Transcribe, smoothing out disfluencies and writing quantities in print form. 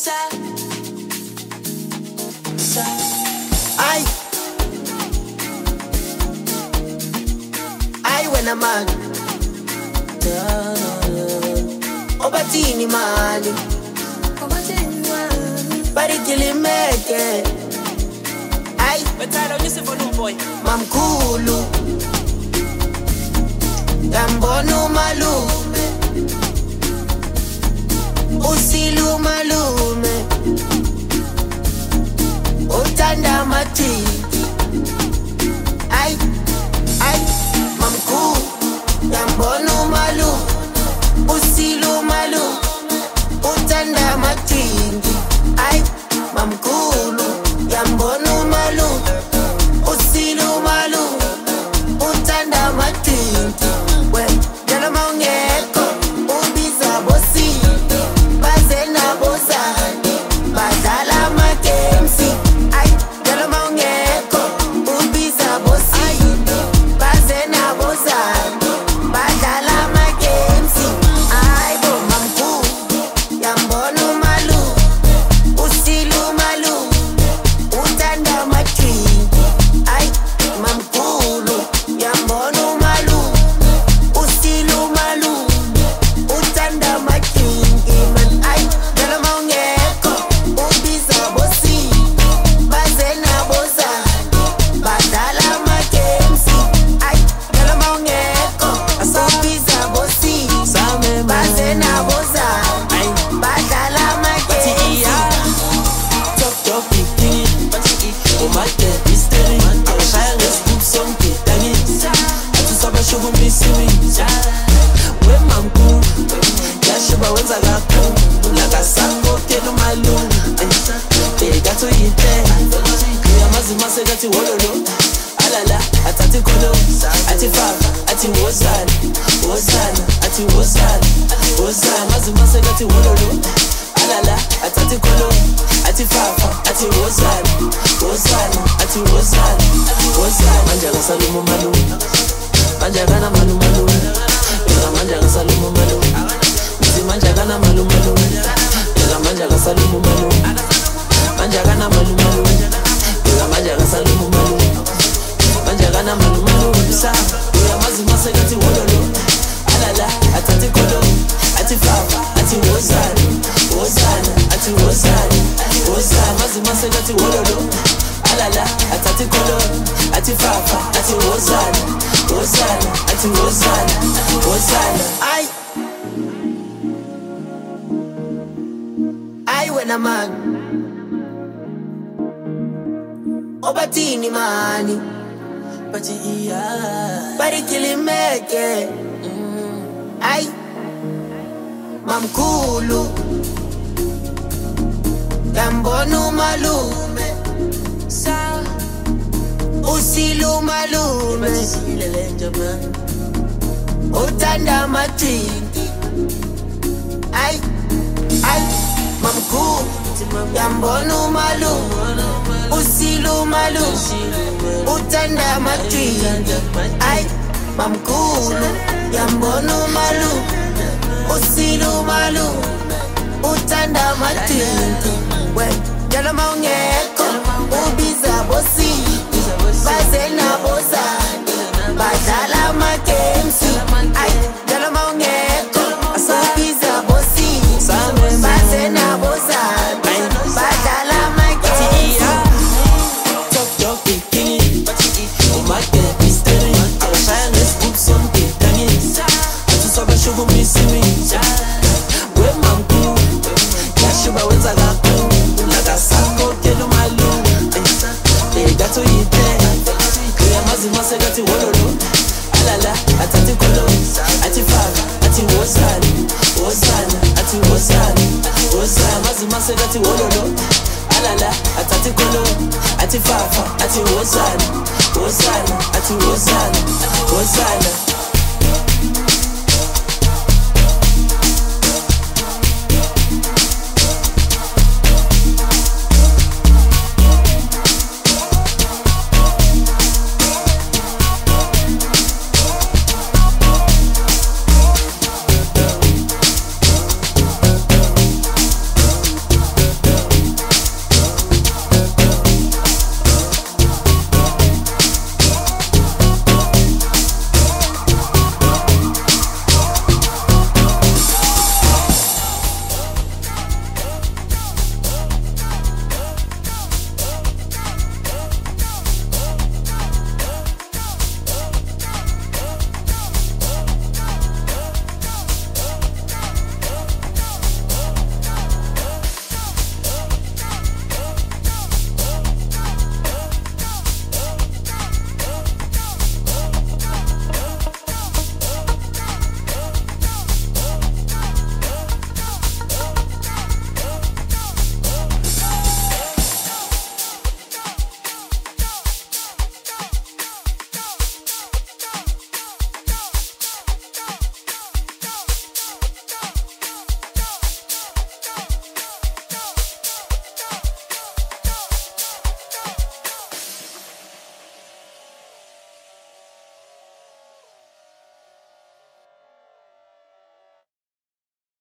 I when I'm man Obatini mani Barikili meke Ay Betalo you say for no boy Mamkulu Gambono malume Usilu malume Utanda matiti Ay Mamkulu Gambono malume Usilu malume Utanda matiti Ay Mamkulu Gambono malume Usilu malume Utanda matiti Jalo maungeko Ubiza bosi Bazena bozani Badala makemsi Ay Jalo maungeko Ubiza bosi Bazena bozani Badala makemsi Ay bo mamku Yambono malu Usilu malu Utanda matri Ay mamkulu Yambono malu Usilu malu Utanda makingi man Ay Jalo maungeko Ubiza bosi Bazena bozani Badala makemsi Ay Jalo maungeko Ubiza bosi Bazena bozani Badala makemsi Top bikini Umate mystery Akashaya scoop sonke Tangi Atusaba shubu misiwi We mamku Yashuba wenza gaku Ulaga sango kenu malu Gato yite Kuyamazi mase gati wololo Alala atati kolo Ati fafa ati wozana Wozana ati wozana Wozana mazi mase gati wololo Alala atati kolo Ati fafa ati wozana Wozana ati wozana Wozana Manjaga salumu malu Manjaga na malu malu Ila manjaga salumu malu Mizi manjaga na malu malu Ila manjaga salumu malu Manjaga na malu malu Ila manjaga salumu malu Manjaga na malu malu Bisa Uya mazi masegati wololo Alala atati kolo Ati fafa ati wozana Wozana ati wozana Wozana mazi masegati wololo Alala atati kolo Ati fafa ati wozana Wozana ati wozana Wozana I when I'm man Obatini mani But yeah Barikili meke Ay Mamkulu Gambono malume Usilu malume Utanda matindi Ay Mamkulu Gambono malume Usilu malume Utanda matindi Ay Mamkulu Gambono malume Usilu malume Utanda matindi Jalo maungeko Ubiza bosi Bazena bozani Badala makemsi Ay Jalo maungeko Ubiza bosi Bazena bozani Badala makemsi Top bikini Umate mystery Akashaya scoop sonke Tangi Atusaba shubu misiwi We mamku Yashuba wenza gaku Ulaga sango kenu malu Gato yite Kuyamazi masegati wololo Alala atati kolo Ati fafa ati wozana Wozana ati wozana Wozana mazi masegati wololo Alala atati kolo Ati fafa ati wozana Wozana ati wozana Wozana